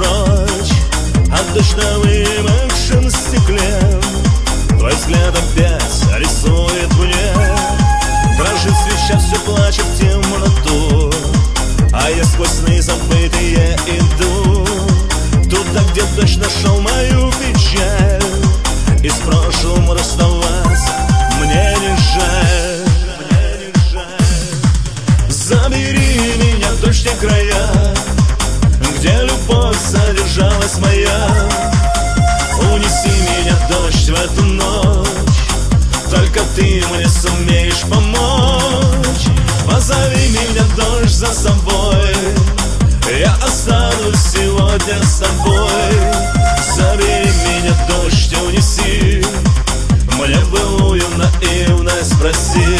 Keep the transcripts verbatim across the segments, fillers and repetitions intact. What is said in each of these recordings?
прочь от дождь на вымокшем стекле. Твой взгляд опять рисует мне, дрожит свеча, все плачет в темноту, а я сквозь сны забытые иду туда, где дождь нашел мою печаль. И с прошлым расставаться мне не жаль. Забери меня в дождь и края, где любовь содержалась моя. Унеси меня, дождь, в эту ночь, только ты мне сумеешь помочь. Позови меня, дождь, за собой, я останусь сегодня с тобой. Забери меня, дождь, унеси, мне былую наивность спроси.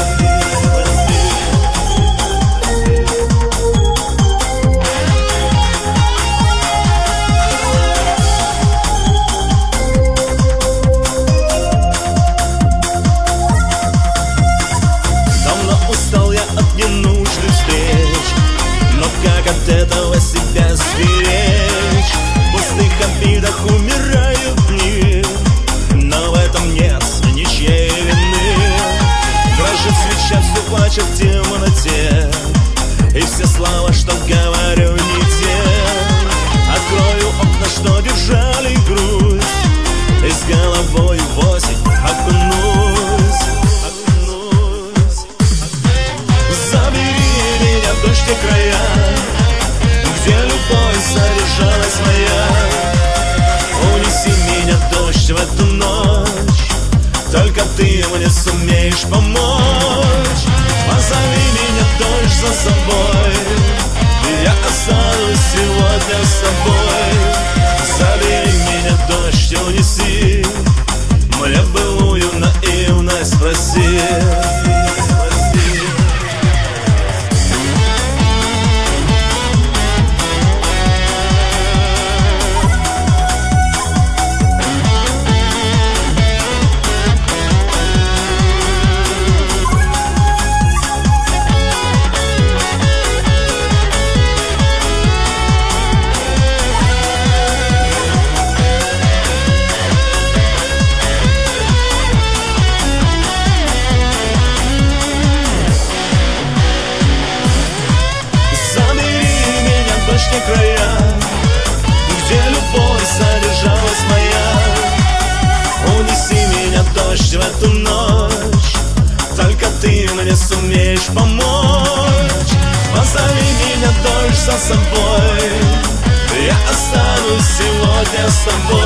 От этого себя сберечь, в пустых обидах умирают дни, но в этом нет ничьей вины. Дрожит свеча, все плачет в темноте, и все слова, что говорю, не те. Открою окна, что держали грусть, и с головой в осень окунусь, окунусь. Забери меня в дождь и края, где любовь заряжалась моя. Унеси меня, дождь, в эту ночь, только ты мне сумеешь помочь. Позови меня, дождь, за собой, я останусь сегодня с тобой. Забери меня, дождь, унеси, мне былую наивность спроси. Края, где любовь содержалась моя. Унеси меня, дождь, в эту ночь, только ты мне сумеешь помочь. Позови меня, дождь, за собой, я останусь сегодня с тобой.